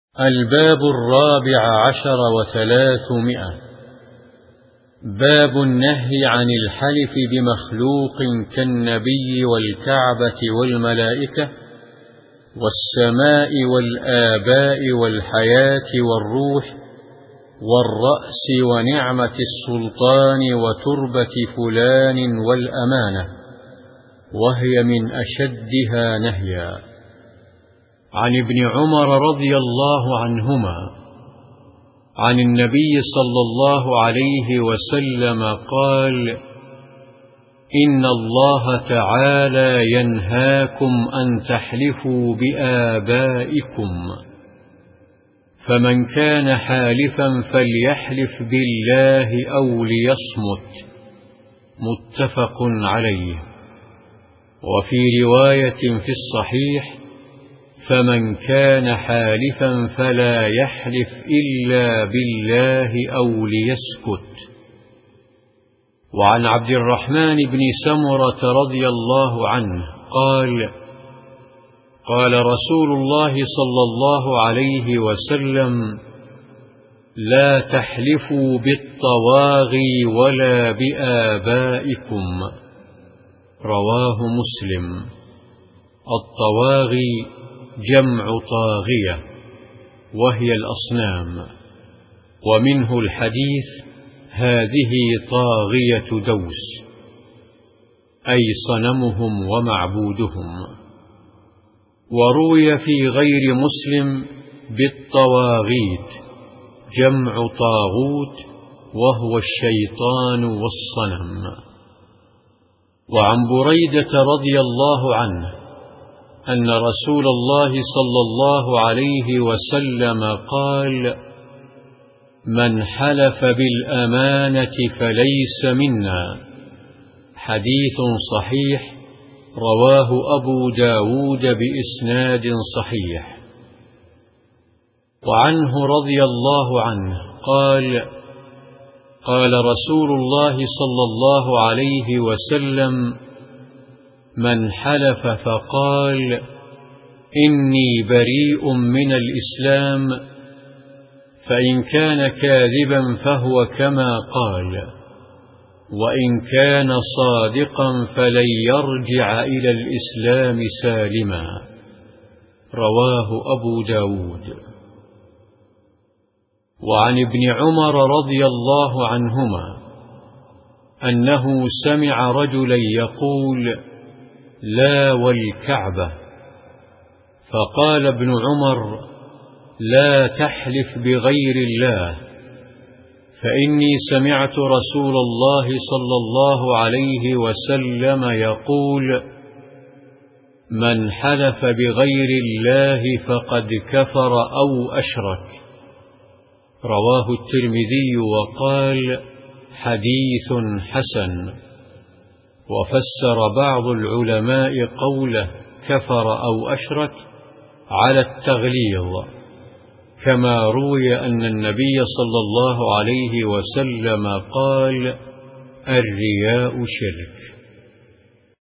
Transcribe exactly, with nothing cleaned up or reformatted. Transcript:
الباب الرابع عشر وثلاثمائة. باب النهي عن الحلف بمخلوق كالنبي والكعبة والملائكة والسماء والآباء والحياة والروح والرأس ونعمة السلطان وتربة فلان والأمانة، وهي من أشدها نهيا. عن ابن عمر رضي الله عنهما عن النبي صلى الله عليه وسلم قال: إن الله تعالى ينهاكم أن تحلفوا بآبائكم، فمن كان حالفا فليحلف بالله أو ليصمت. متفق عليه. وفي رواية في الصحيح: فمن كان حالفا فلا يحلف إلا بالله أو ليسكت. وعن عبد الرحمن بن سمرة رضي الله عنه قال: قال رسول الله صلى الله عليه وسلم: لا تحلفوا بالطواغي ولا بآبائكم. رواه مسلم. الطواغي جمع طاغية، وهي الأصنام، ومنه الحديث: هذه طاغية دوس، أي صنمهم ومعبودهم. وروي في غير مسلم: بالطواغيت، جمع طاغوت، وهو الشيطان والصنم. وعن بريدة رضي الله عنه أن رسول الله صلى الله عليه وسلم قال: من حلف بالأمانة فليس منا. حديث صحيح، رواه أبو داود بإسناد صحيح. وعنه رضي الله عنه قال: قال رسول الله صلى الله عليه وسلم: من حلف فقال: إني بريء من الإسلام، فإن كان كاذبا فهو كما قال، وإن كان صادقا فلن يرجع إلى الإسلام سالما. رواه أبو داود. وعن ابن عمر رضي الله عنهما أنه سمع رجلا يقول: لا والكعبة، فقال ابن عمر: لا تحلف بغير الله، فإني سمعت رسول الله صلى الله عليه وسلم يقول: من حلف بغير الله فقد كفر أو أشرك. رواه الترمذي وقال: حديث حسن. وفسر بعض العلماء قوله كفر أو أشرك على التغليظ، كما روي أن النبي صلى الله عليه وسلم قال: الرياء شرك.